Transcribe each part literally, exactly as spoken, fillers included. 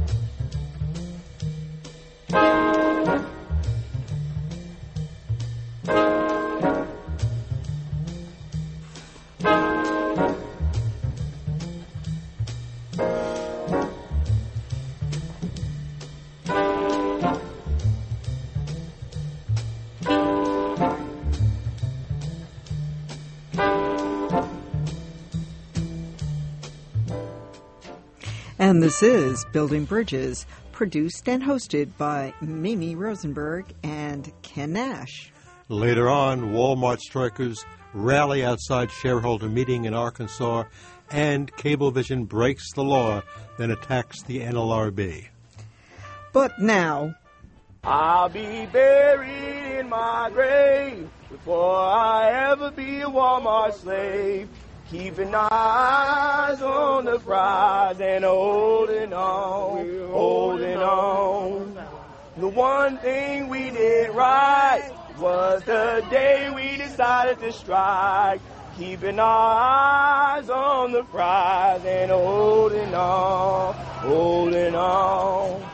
And this is Building Bridges, produced and hosted by Mimi Rosenberg and Ken Nash. Later on, Walmart strikers rally outside shareholder meeting in Arkansas, and Cablevision breaks the law, then attacks the N L R B. But now, I'll be buried in my grave before I ever be a Walmart slave. Keeping eyes on the prize and holding on, holding on. The one thing we did right was the day we decided to strike. Keeping our eyes on the prize and holding on, holding on.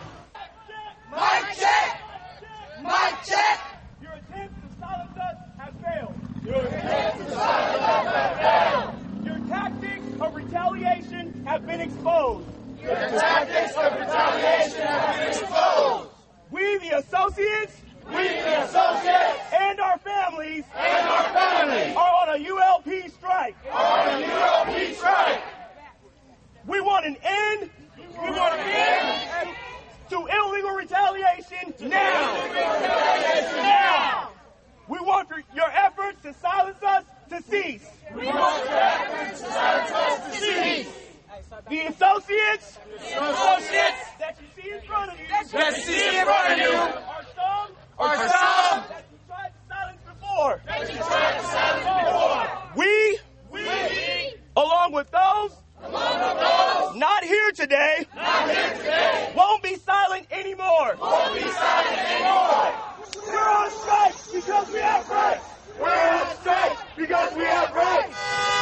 Mic check! Mic check! Your attempts to silence us have failed. Your attempts to silence us have failed. Your tactics of retaliation have been exposed. Your tactics of retaliation have been exposed. We, the associates, we, the associates, and our families, and our families, are on a U L P strike. Are on a U L P strike. We want an end. We want an end to illegal retaliation now. Illegal retaliation now. We want for your efforts to silence us to cease. We want your efforts to silence us to cease. The associates, the associates that you see in front of you, that you see in front of you, are some, are some that you tried to silence before. That you tried to silence before. We, we, along with those, along with those, not here today, not here today, won't be silent anymore. Won't be silent anymore. We're on strike because we have rights. We're on strike because we have rights.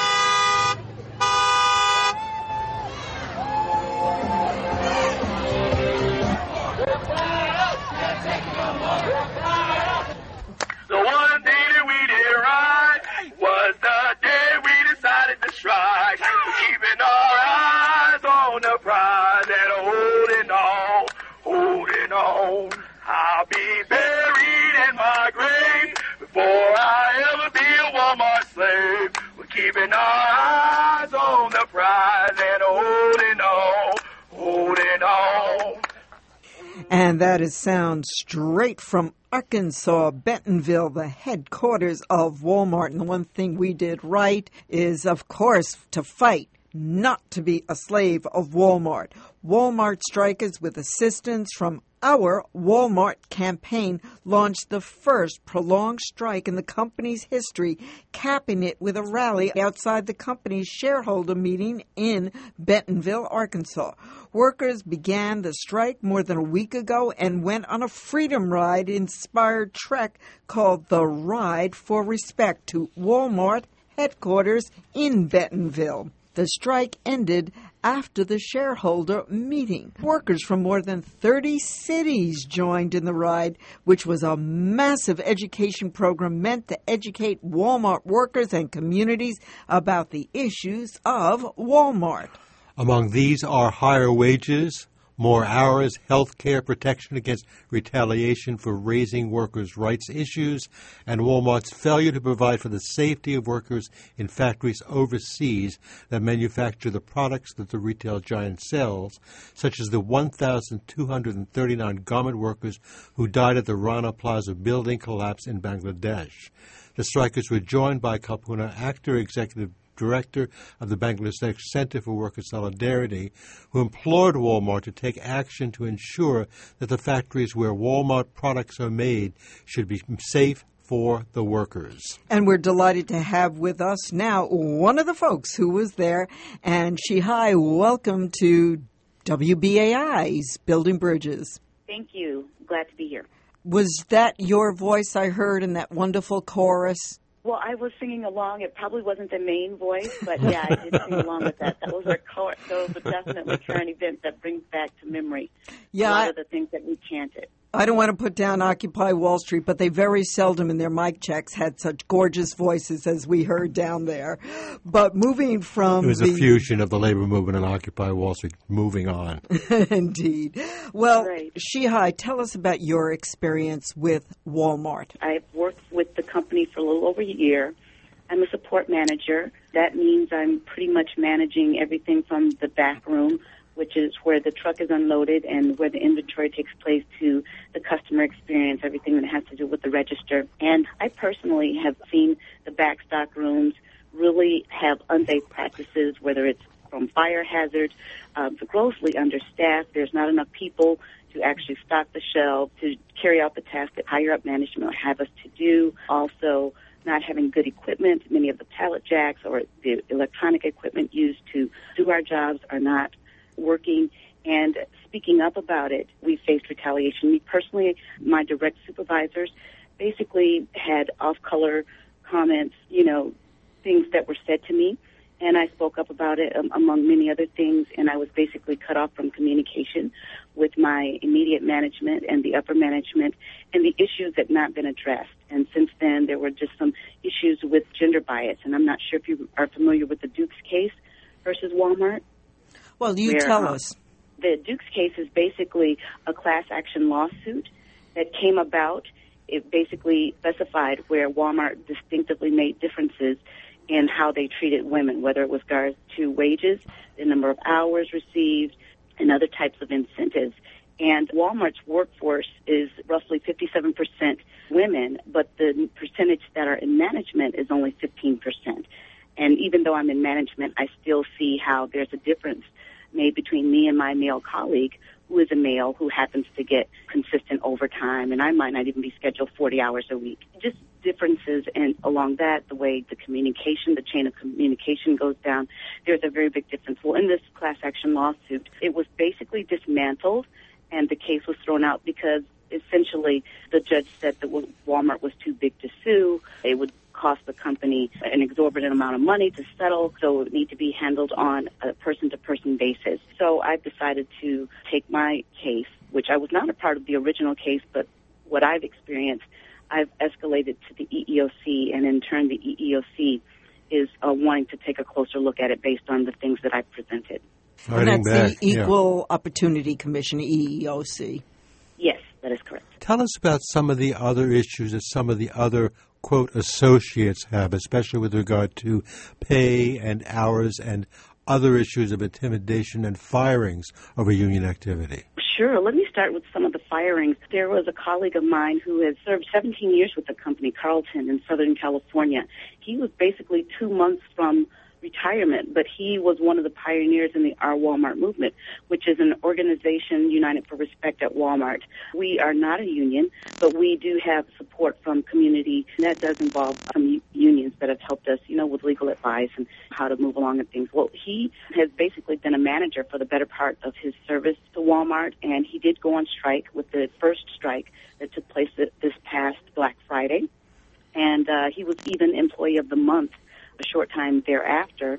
The one thing that we did right was the day we decided to strike. Keeping our eyes on the prize and holding on, holding on. I'll be buried in my grave before I ever be a Walmart slave. We're keeping our eyes on the prize and holding on, holding on. and that is sound straight from Arkansas, Bentonville, the headquarters of Walmart. And the one thing we did right is, of course, to fight, not to be a slave of Walmart. Walmart strikers, with assistance from our Walmart campaign, launched the first prolonged strike in the company's history, capping it with a rally outside the company's shareholder meeting in Bentonville, Arkansas. Workers began the strike more than a week ago and went on a freedom ride-inspired trek called the Ride for Respect to Walmart headquarters in Bentonville. The strike ended after the shareholder meeting. Workers from more than thirty cities joined in the ride, which was a massive education program meant to educate Walmart workers and communities about the issues of Walmart. Among these are higher wages, more hours, health care, protection against retaliation for raising workers' rights issues, and Walmart's failure to provide for the safety of workers in factories overseas that manufacture the products that the retail giant sells, such as the one thousand two hundred thirty-nine garment workers who died at the Rana Plaza building collapse in Bangladesh. The strikers were joined by Kalpuna Akhtar, executive director of the Bangladesh Center for Worker Solidarity, who implored Walmart to take action to ensure that the factories where Walmart products are made should be safe for the workers. And we're delighted to have with us now one of the folks who was there. And Shihai, welcome to W B A I's Building Bridges. Thank you. Glad to be here. Was that your voice I heard in that wonderful chorus? Well, I was singing along. It probably wasn't the main voice, but yeah, I did sing along with that. Those are, co- those are definitely current events that brings back to memory yeah, a lot I, of the things that we chanted. I don't want to put down Occupy Wall Street, but they very seldom in their mic checks had such gorgeous voices as we heard down there. But moving from It was the, a fusion of the labor movement and Occupy Wall Street. Moving on. Indeed. Well, Right. Shihai, tell us about your experience with Walmart. I've worked with the company for a little over a year. I'm a support manager. That means I'm pretty much managing everything from the back room, which is where the truck is unloaded and where the inventory takes place, to the customer experience, everything that has to do with the register. And I personally have seen the back stock rooms really have unsafe practices, whether it's from fire hazards, um, grossly understaffed. There's not enough people to actually stock the shelves, to carry out the task that higher up management will have us to do. Also, not having good equipment. Many of the pallet jacks or the electronic equipment used to do our jobs are not working. And speaking up about it, we faced retaliation. Me personally, my direct supervisors basically had off-color comments, you know, things that were said to me. And I spoke up about it, um, among many other things, and I was basically cut off from communication with my immediate management and the upper management, and the issues had not been addressed. And since then, there were just some issues with gender bias, and I'm not sure if you are familiar with the Dukes case versus Walmart. Well, you where, tell um, us. The Dukes case is basically a class action lawsuit that came about. It basically specified where Walmart distinctively made differences in how they treated women, whether it was regards to wages, the number of hours received, and other types of incentives. And Walmart's workforce is roughly fifty-seven percent women, but the percentage that are in management is only fifteen percent. And even though I'm in management, I still see how there's a difference made between me and my male colleague, who is a male who happens to get consistent overtime, and I might not even be scheduled forty hours a week. Just differences, and along that, the way the communication, the chain of communication goes down, there's a very big difference. Well, in this class action lawsuit, it was basically dismantled, and the case was thrown out because essentially the judge said that Walmart was too big to sue. It would cost the company an exorbitant amount of money to settle, so it would need to be handled on a person-to-person basis. So I've decided to take my case, which I was not a part of the original case, but what I've experienced, I've escalated to the E E O C, and in turn the E E O C is uh, wanting to take a closer look at it based on the things that I've presented. And that's back, the Equal yeah. Opportunity Commission, E E O C. Yes, that is correct. Tell us about some of the other issues that some of the other, quote, associates have, especially with regard to pay and hours and other issues of intimidation and firings over union activity. Sure. Let me start with some of the firings. There was a colleague of mine who had served seventeen years with the company, Carlton, in Southern California. He was basically two months from retirement, but he was one of the pioneers in the Our Walmart movement, which is an organization united for respect at Walmart. We are not a union, but we do have support from community, and that does involve some unions that have helped us, you know, with legal advice and how to move along and things. Well, he has basically been a manager for the better part of his service to Walmart, and he did go on strike with the first strike that took place this past Black Friday, and uh, he was even Employee of the Month a short time thereafter,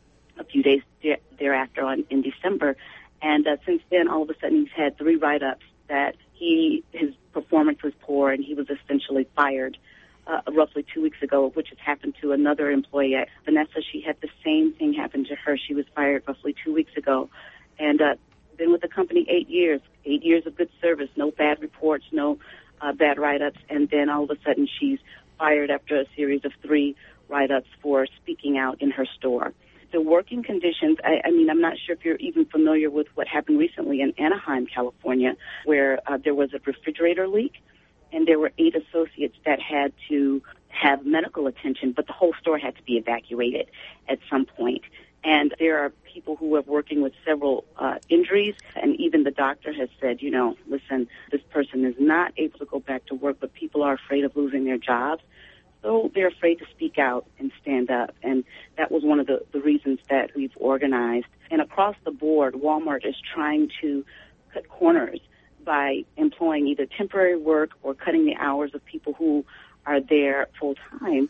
a few days de- thereafter on, in December. And uh, since then, all of a sudden, he's had three write-ups that he his performance was poor, and he was essentially fired uh, roughly two weeks ago, which has happened to another employee at Vanessa. She had the same thing happen to her. She was fired roughly two weeks ago. And uh, been with the company eight years, eight years of good service, no bad reports, no uh, bad write-ups. And then all of a sudden, she's fired after a series of three write-ups for speaking out in her store. The working conditions, I, I mean, I'm not sure if you're even familiar with what happened recently in Anaheim, California, where uh, there was a refrigerator leak, and there were eight associates that had to have medical attention, but the whole store had to be evacuated at some point. And there are people who are working with several uh, injuries, and even the doctor has said, you know, listen, this person is not able to go back to work, but people are afraid of losing their jobs. So they're afraid to speak out and stand up. And that was one of the, the reasons that we've organized. And across the board, Walmart is trying to cut corners by employing either temporary work or cutting the hours of people who are there full time, so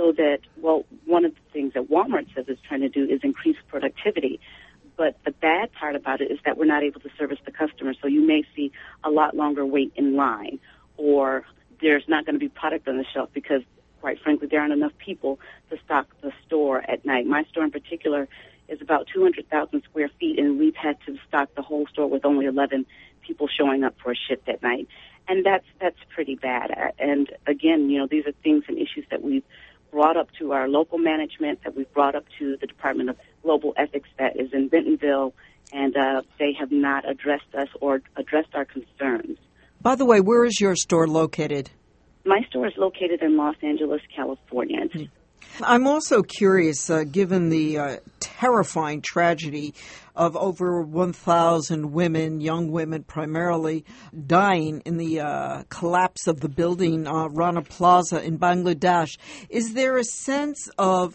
so that, well, one of the things that Walmart says it's trying to do is increase productivity. But the bad part about it is that we're not able to service the customer. So you may see a lot longer wait in line, or there's not going to be product on the shelf because, quite frankly, there aren't enough people to stock the store at night. My store in particular is about two hundred thousand square feet, and we've had to stock the whole store with only eleven people showing up for a shift at night. And that's that's pretty bad. And again, you know, these are things and issues that we've brought up to our local management, that we've brought up to the Department of Global Ethics that is in Bentonville, and uh, they have not addressed us or addressed our concerns. By the way, where is your store located? My store is located in Los Angeles, California. It's I'm also curious, uh, given the uh, terrifying tragedy of over one thousand women, young women primarily, dying in the uh, collapse of the building, uh, Rana Plaza in Bangladesh. Is there a sense of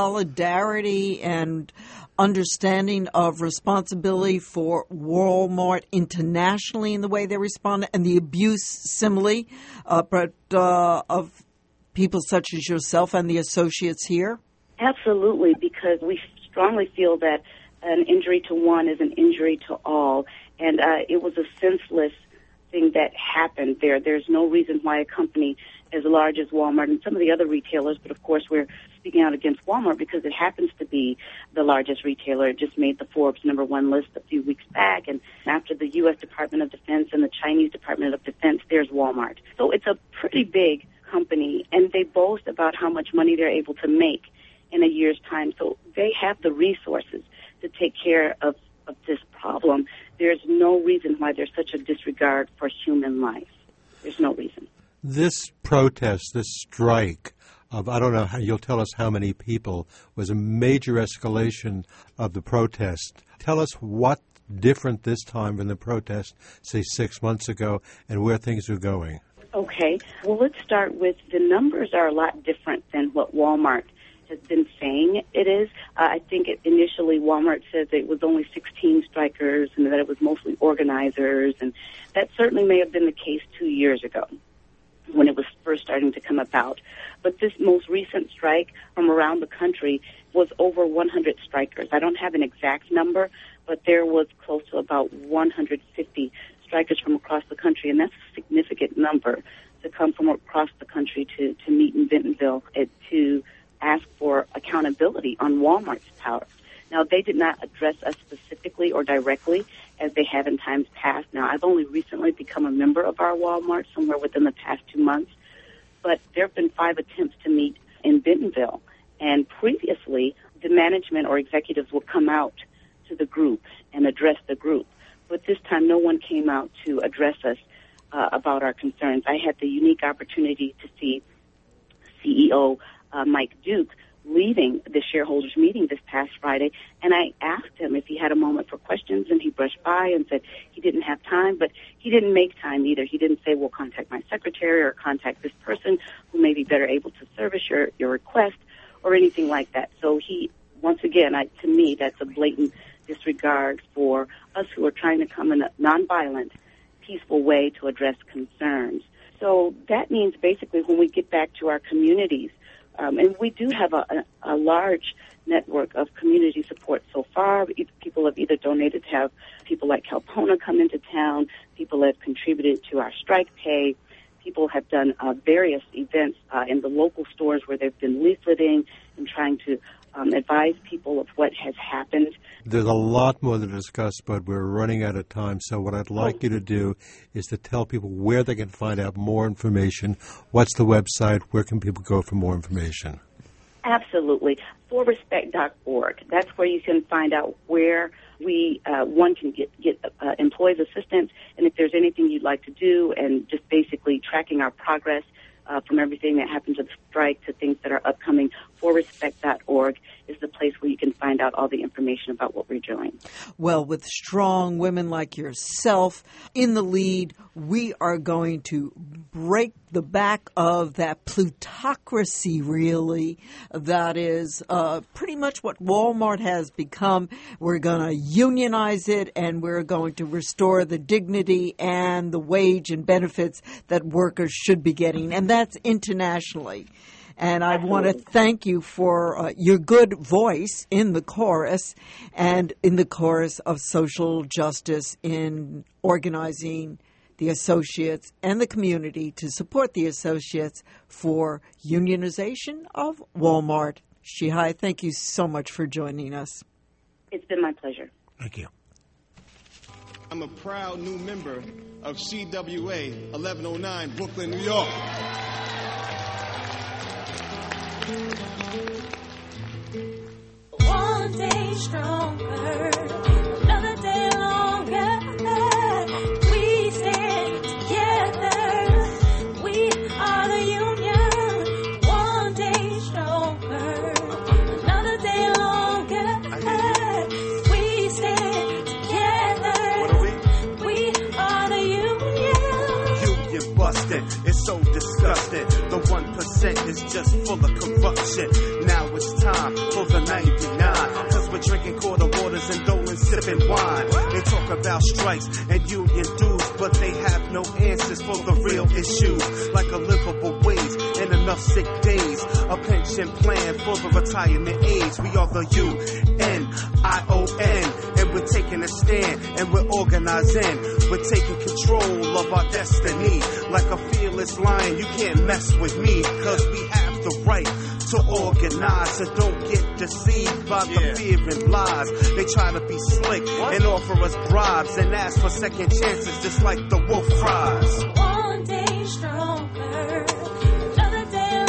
solidarity and understanding of responsibility for Walmart internationally in the way they respond, and the abuse similarly, uh, but uh, of people such as yourself and the associates here? Absolutely, because we strongly feel that an injury to one is an injury to all, and uh, it was a senseless thing that happened there. There's no reason why a company as large as Walmart and some of the other retailers, but of course we're speaking out against Walmart because it happens to be the largest retailer. It just made the Forbes number one list a few weeks back, and after the U S Department of Defense and the Chinese Department of Defense, there's Walmart. So it's a pretty big company, and they boast about how much money they're able to make in a year's time. So they have the resources to take care of, of this problem. There's no reason why there's such a disregard for human life. There's no reason. This protest, this strike of, I don't know, how, you'll tell us how many people, was a major escalation of the protest. Tell us what different this time than the protest, say, six months ago, and where things are going. Okay. Well, let's start with the numbers are a lot different than what Walmart has been saying it is. Uh, I think it, initially Walmart said that it was only sixteen strikers and that it was mostly organizers, and that certainly may have been the case two years ago when it was first starting to come about. But this most recent strike from around the country was over one hundred strikers. I don't have an exact number, but there was close to about one hundred fifty strikers from across the country, and that's a significant number to come from across the country to, to meet in Bentonville and to ask for accountability on Walmart's power. Now, they did not address us specifically or directly as they have in times past. Now, I've only recently become a member of our Walmart, somewhere within the past two months, but there have been five attempts to meet in Bentonville, and previously the management or executives would come out to the group and address the group. But this time, no one came out to address us uh, about our concerns. I had the unique opportunity to see C E O uh, Mike Duke leaving the shareholders meeting this past Friday, and I asked him if he had a moment for questions, and he brushed by and said he didn't have time, but he didn't make time either. He didn't say, well, contact my secretary or contact this person who may be better able to service your, your request or anything like that. So he, once again, I, to me, that's a blatant disregard for us who are trying to come in a nonviolent, peaceful way to address concerns. So that means basically when we get back to our communities, um, and we do have a, a, a large network of community support so far. People have either donated to have people like Calpona come into town, people have contributed to our strike pay, people have done uh, various events uh, in the local stores where they've been leafleting and trying to um, advise people of what has happened. There's a lot more to discuss, but we're running out of time. So what I'd like oh. you to do is to tell people where they can find out more information. What's the website? Where can people go for more information? Absolutely. for respect dot org. That's where you can find out where we, uh, one can get, get uh, employees assistance, and if there's anything you'd like to do, and just basically tracking our progress uh, from everything that happened to the strike to things that are upcoming. for respect dot org is the place where you can find out all the information about what we're doing. Well, with strong women like yourself in the lead, we are going to break the back of that plutocracy, really, that is uh, pretty much what Walmart has become. We're going to unionize it, and we're going to restore the dignity and the wage and benefits that workers should be getting, and that's internationally. And I Absolutely. want to thank you for uh, your good voice in the chorus and in the chorus of social justice in organizing the associates and the community to support the associates for unionization of Walmart. Shihai, thank you so much for joining us. It's been my pleasure. Thank you. I'm a proud new member of C W A eleven oh nine, Brooklyn, New York. One day stronger, another day longer. We stand together. We are the union. One day stronger, another day longer. We stand together. What are we? We are the union. Union busted. It's so disgusting. The one percent is just full of corruption. Now it's time for the ninety-nine. Cause we're drinking quarter waters and Dolan sipping wine. They talk about strikes and union dues, but they have no answers for the real issues. Like a livable wage and enough sick days. A pension plan for the retirement age. We are the U N I O N. And we're taking a stand and we're organizing. We're taking control of our destiny. Like a fearless lion, you can't mess with me. Cause we have the right to organize, so don't get deceived by the Yeah. fear and lies. They try to be slick and offer us bribes and ask for second chances, just like the wolf cries. One day stronger, another day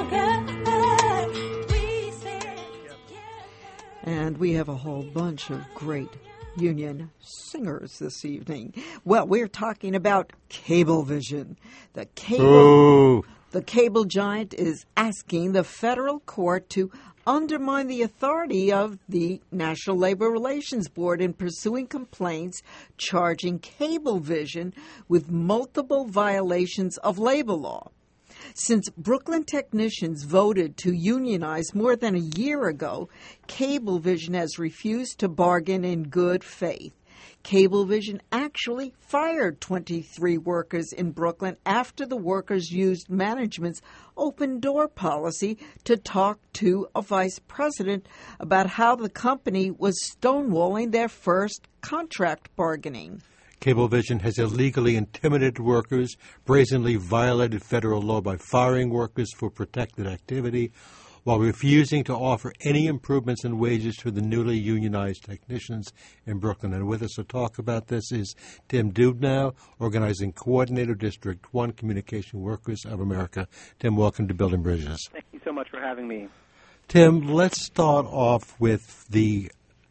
longer. We stand together. And we have a whole bunch of great union singers this evening. Well, we're talking about Cablevision. The cable, Ooh. the cable giant is asking the federal court to undermine the authority of the National Labor Relations Board in pursuing complaints charging Cablevision with multiple violations of labor law. Since Brooklyn technicians voted to unionize more than a year ago, Cablevision has refused to bargain in good faith. Cablevision actually fired twenty-three workers in Brooklyn after the workers used management's open door policy to talk to a vice president about how the company was stonewalling their first contract bargaining. Cablevision has illegally intimidated workers, brazenly violated federal law by firing workers for protected activity, while refusing to offer any improvements in wages to the newly unionized technicians in Brooklyn. And with us to talk about this is Tim Dubnow, Organizing Coordinator, District one, Communication Workers of America. Tim, welcome to Building Bridges. Thank you so much for having me. Tim, let's start off with the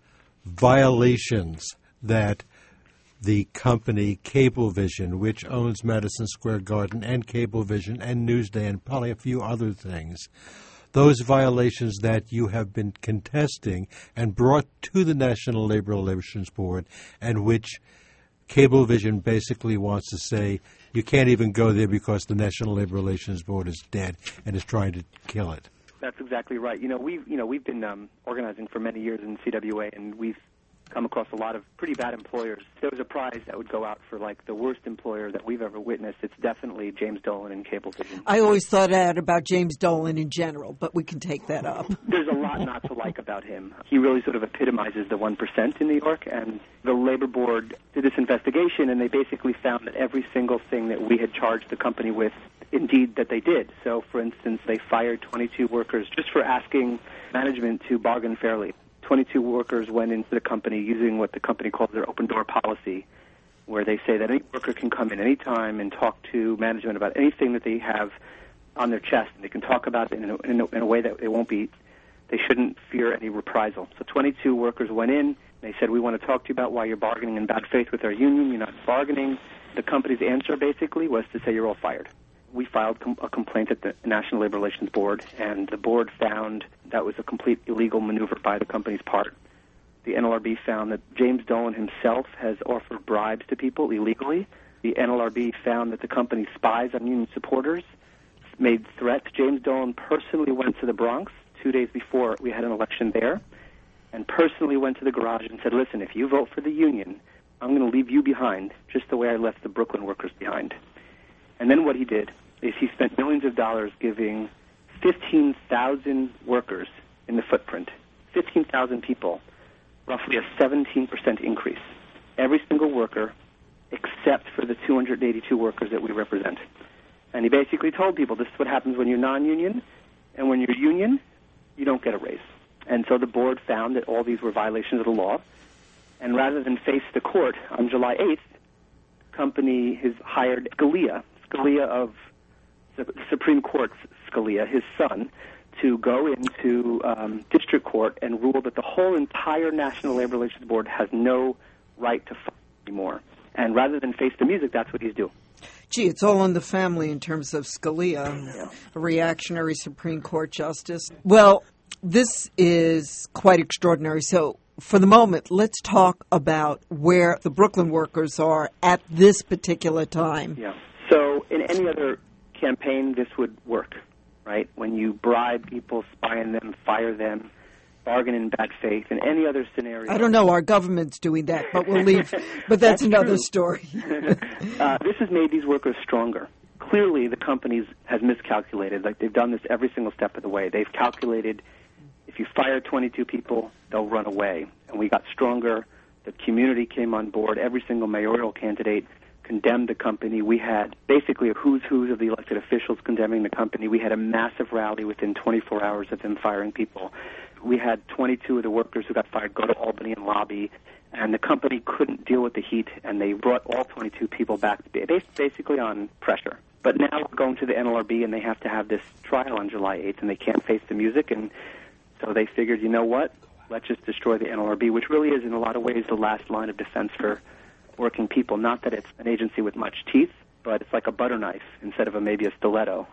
violations that the company Cablevision, which owns Madison Square Garden and Cablevision and Newsday and probably a few other things, those violations that you have been contesting and brought to the National Labor Relations Board, and which Cablevision basically wants to say you can't even go there because the National Labor Relations Board is dead and is trying to kill it. That's exactly right. You know, we've you know we've been um, organizing for many years in C W A, and we've come across a lot of pretty bad employers. If there was a prize that would go out for like the worst employer that we've ever witnessed, it's definitely James Dolan and Cablevision. I always thought that about James Dolan in general, but we can take that up. There's a lot not to like about him. He really sort of epitomizes the one percent in New York, and the Labor Board did this investigation, and they basically found that every single thing that we had charged the company with, indeed, that they did. So, for instance, they fired twenty-two workers just for asking management to bargain fairly. twenty-two workers went into the company using what the company calls their open door policy, where they say that any worker can come in any time and talk to management about anything that they have on their chest, and they can talk about it in a, in a, in a way that it won't be, they shouldn't fear any reprisal. So twenty-two workers went in, they said, we want to talk to you about why you're bargaining in bad faith with our union, you're not bargaining. The company's answer basically was to say you're all fired. We filed com- a complaint at the National Labor Relations Board, and the board found that was a complete illegal maneuver by the company's part. The N L R B found that James Dolan himself has offered bribes to people illegally. The N L R B found that the company spies on union supporters, made threats. James Dolan personally went to the Bronx two days before we had an election there, and personally went to the garage and said, listen, if you vote for the union, I'm going to leave you behind just the way I left the Brooklyn workers behind. And then what he did is he spent millions of dollars giving fifteen thousand workers in the footprint, fifteen thousand people, roughly a seventeen percent increase. Every single worker except for the two hundred eighty-two workers that we represent. And he basically told people this is what happens when you're non-union, and when you're union, you don't get a raise. And so the board found that all these were violations of the law, and rather than face the court on July eighth, the company has hired Scalia, Scalia of the Supreme Court, Scalia, his son, to go into um, district court and rule that the whole entire National Labor Relations Board has no right to fight anymore. And rather than face the music, that's what he's doing. Gee, it's all in the family in terms of Scalia, a reactionary Supreme Court justice. Well, this is quite extraordinary. So for the moment, let's talk about where the Brooklyn workers are at this particular time. Yeah. So in any other campaign, this would work, right? When you bribe people, spy on them, fire them, bargain in bad faith, in any other scenario. I don't know. Our government's doing that, but we'll leave. But that's, that's another true. story. uh, this has made these workers stronger. Clearly, the companies has miscalculated. Like, they've done this every single step of the way. They've calculated if you fire twenty-two people, they'll run away. And we got stronger. The community came on board. Every single mayoral candidate condemned the company. We had basically a who's who's of the elected officials condemning the company. We had a massive rally within twenty-four hours of them firing people. We had twenty-two of the workers who got fired go to Albany and lobby, and the company couldn't deal with the heat, and they brought all twenty-two people back based basically on pressure. But now we're going to the N L R B, and they have to have this trial on July eighth, and they can't face the music, and so they figured, you know what, let's just destroy the N L R B, which really is in a lot of ways the last line of defense for working people. Not that it's an agency with much teeth, but it's like a butter knife instead of a, maybe a stiletto.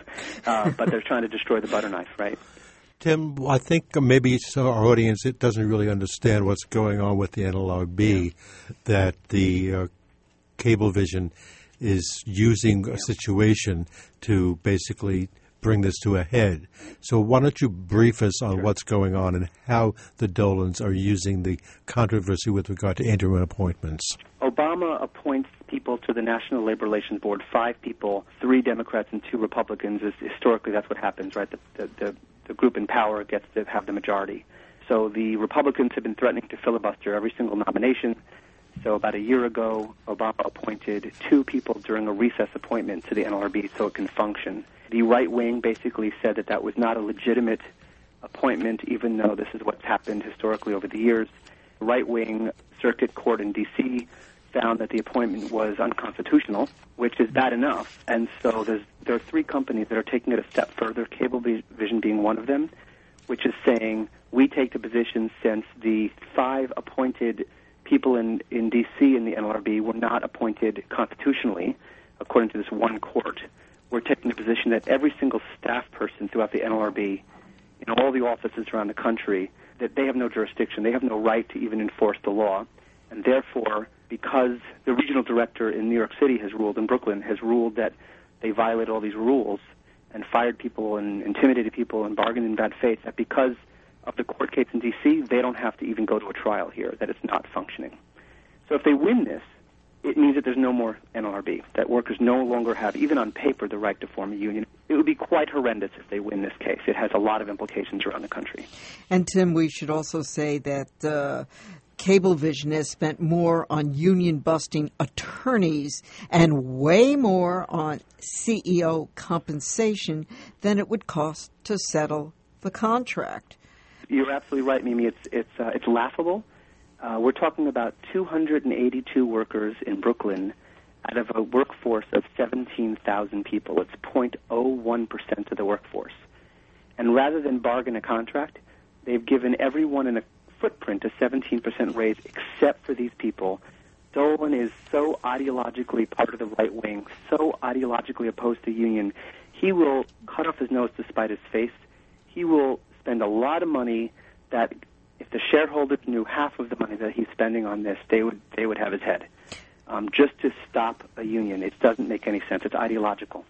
uh, but they're trying to destroy the butter knife, right? Tim, I think maybe some of our audience it doesn't really understand what's going on with the N L R B, that the uh, Cablevision is using a situation to basically bring this to a head. So why don't you brief us on sure. what's going on and how the Dolans are using the controversy with regard to interim appointments? Obama appoints people to the National Labor Relations Board, five people, three Democrats and two Republicans. Historically, that's what happens, right? The, the, the, the group in power gets to have the majority. So the Republicans have been threatening to filibuster every single nomination. So about a year ago, Obama appointed two people during a recess appointment to the N L R B so it can function. The right wing basically said that that was not a legitimate appointment, even though this is what's happened historically over the years. The right-wing circuit court in D C found that the appointment was unconstitutional, which is bad enough. And so there's, there are three companies that are taking it a step further, Cablevision being one of them, which is saying we take the position since the five appointed people in, in D C in the N L R B were not appointed constitutionally, according to this one court. We're taking the position that every single staff person throughout the N L R B, in all the offices around the country, that they have no jurisdiction, they have no right to even enforce the law, and therefore, because the regional director in New York City has ruled, in Brooklyn, has ruled that they violated all these rules and fired people and intimidated people and bargained in bad faith, that because of the court case in D C, they don't have to even go to a trial here, that it's not functioning. So if they win this, it means that there's no more N L R B, that workers no longer have, even on paper, the right to form a union. It would be quite horrendous if they win this case. It has a lot of implications around the country. And, Tim, we should also say that uh, Cablevision has spent more on union-busting attorneys and way more on C E O compensation than it would cost to settle the contract. You're absolutely right, Mimi. It's, it's, uh, it's laughable. Uh, we're talking about two hundred eighty-two workers in Brooklyn out of a workforce of seventeen thousand people. It's zero point zero one percent of the workforce. And rather than bargain a contract, they've given everyone in a footprint a seventeen percent raise except for these people. Dolan is so ideologically part of the right wing, so ideologically opposed to union, he will cut off his nose to spite his face. He will spend a lot of money that if the shareholders knew half of the money that he's spending on this, they would they would have his head. Um, just to stop a union, it doesn't make any sense. It's ideological.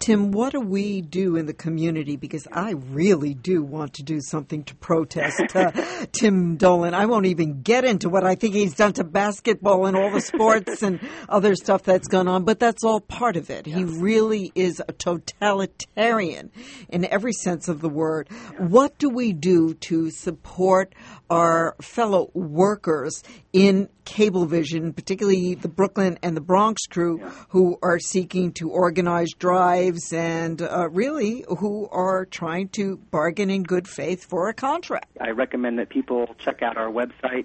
Tim, what do we do in the community? Because I really do want to do something to protest uh, Tim Dolan. I won't even get into what I think he's done to basketball and all the sports and other stuff that's gone on, but that's all part of it. He really is a totalitarian in every sense of the word. What do we do to support our fellow workers in Cablevision, particularly the Brooklyn and the Bronx crew, yeah. who are seeking to organize drives and uh, really who are trying to bargain in good faith for a contract? I recommend that people check out our website,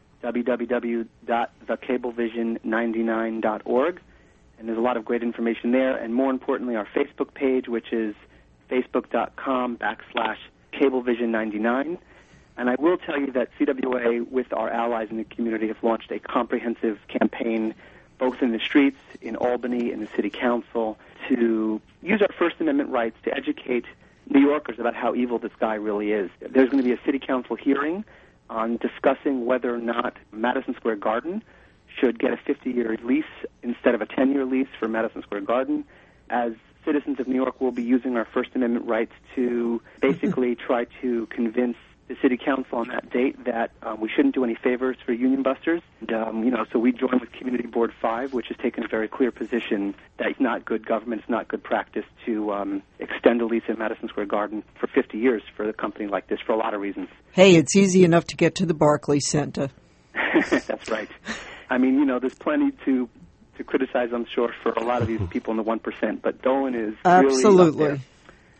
w w w dot the cablevision ninety-nine dot org, and there's a lot of great information there, and more importantly, our Facebook page, which is facebook.com backslash cablevision ninety-nine. And I will tell you that C W A, with our allies in the community, have launched a comprehensive campaign, both in the streets, in Albany, in the city council, to use our First Amendment rights to educate New Yorkers about how evil this guy really is. There's going to be a city council hearing on discussing whether or not Madison Square Garden should get a fifty-year lease instead of a ten-year lease for Madison Square Garden. As citizens of New York, will be using our First Amendment rights to basically try to convince the city council on that date that um, we shouldn't do any favors for union busters. And, um, you know, so we join with Community Board five, which has taken a very clear position that it's not good government, it's not good practice to um, extend a lease at Madison Square Garden for fifty years for a company like this for a lot of reasons. Hey, it's easy enough to get to the Barclays Center. That's right. I mean, you know, there's plenty to to criticize, I'm sure, for a lot of these people in the one percent, but Dolan is Absolutely. really up there.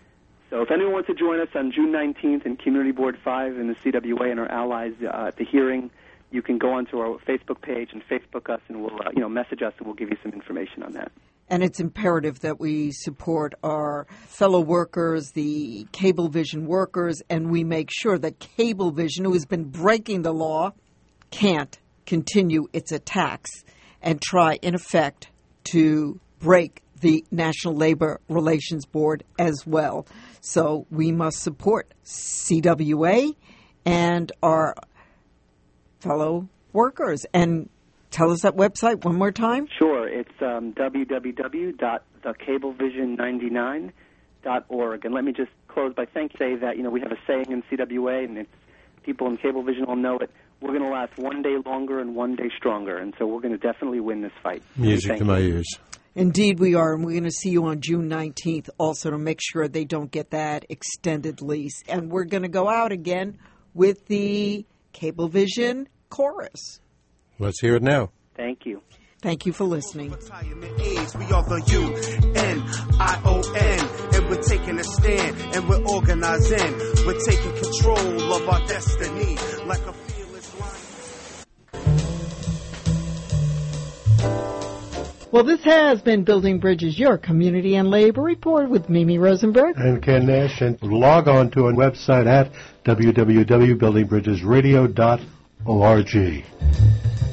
So if anyone wants to join us on June nineteenth in Community Board five and the C W A and our allies uh, at the hearing, you can go onto our Facebook page and Facebook us, and we'll uh, you know message us, and we'll give you some information on that. And it's imperative that we support our fellow workers, the Cablevision workers, and we make sure that Cablevision, who has been breaking the law, can't continue its attacks and try, in effect, to break the National Labor Relations Board as well. So we must support C W A and our fellow workers. And tell us that website one more time. Sure. It's um, w w w dot the cablevision ninety-nine dot org. And let me just close by thank say that, you know, we have a saying in C W A, and it's, people in Cablevision will know it. We're going to last one day longer and one day stronger. And so we're going to definitely win this fight. Music to my ears. Indeed we are, and we're going to see you on June nineteenth also to make sure they don't get that extended lease. And we're going to go out again with the Cablevision chorus. Let's hear it now. Thank you. Thank you for listening. We are the U N I O N, and we're taking a stand, and we're organizing. We're taking control of our destiny like a fearless lion. Well, this has been Building Bridges, your community and labor report with Mimi Rosenberg and Ken Nash. And log on to our website at w w w dot building bridges radio dot org.